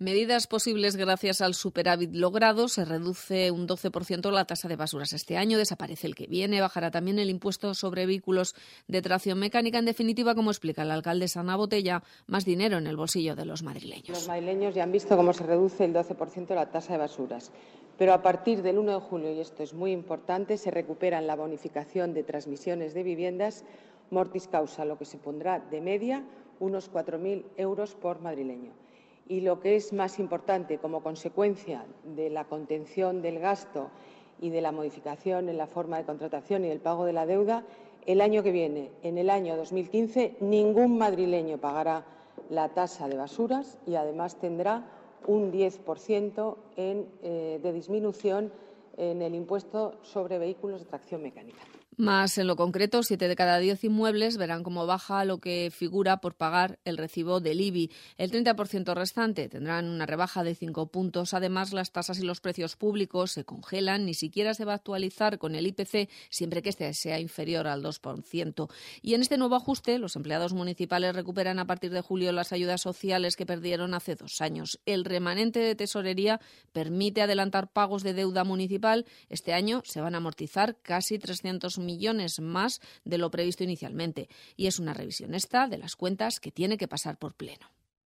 Medidas posibles gracias al superávit logrado. Se reduce un 12% la tasa de basuras este año, desaparece el que viene, bajará también el impuesto sobre vehículos de tracción mecánica. En definitiva, como explica el alcalde Ana Botella, más dinero en el bolsillo de los madrileños. Los madrileños ya han visto cómo se reduce el 12% la tasa de basuras, pero a partir del 1 de julio, y esto es muy importante, se recuperan la bonificación de transmisiones de viviendas mortis causa, lo que supondrá de media unos 4.000 euros por madrileño. Y lo que es más importante, como consecuencia de la contención del gasto y de la modificación en la forma de contratación y del pago de la deuda, el año que viene, en el año 2015, ningún madrileño pagará la tasa de basuras y además tendrá un 10% de disminución en el impuesto sobre vehículos de tracción mecánica. Más en lo concreto, 7 de cada 10 inmuebles verán cómo baja lo que figura por pagar el recibo del IBI. El 30% restante tendrán una rebaja de 5 puntos. Además, las tasas y los precios públicos se congelan, ni siquiera se va a actualizar con el IPC siempre que este sea inferior al 2%. Y en este nuevo ajuste, los empleados municipales recuperan a partir de julio las ayudas sociales que perdieron hace 2 años. El remanente de tesorería permite adelantar pagos de deuda municipal. Este año se van a amortizar casi 300 millones más de lo previsto inicialmente. Y es una revisión esta de las cuentas que tiene que pasar por pleno.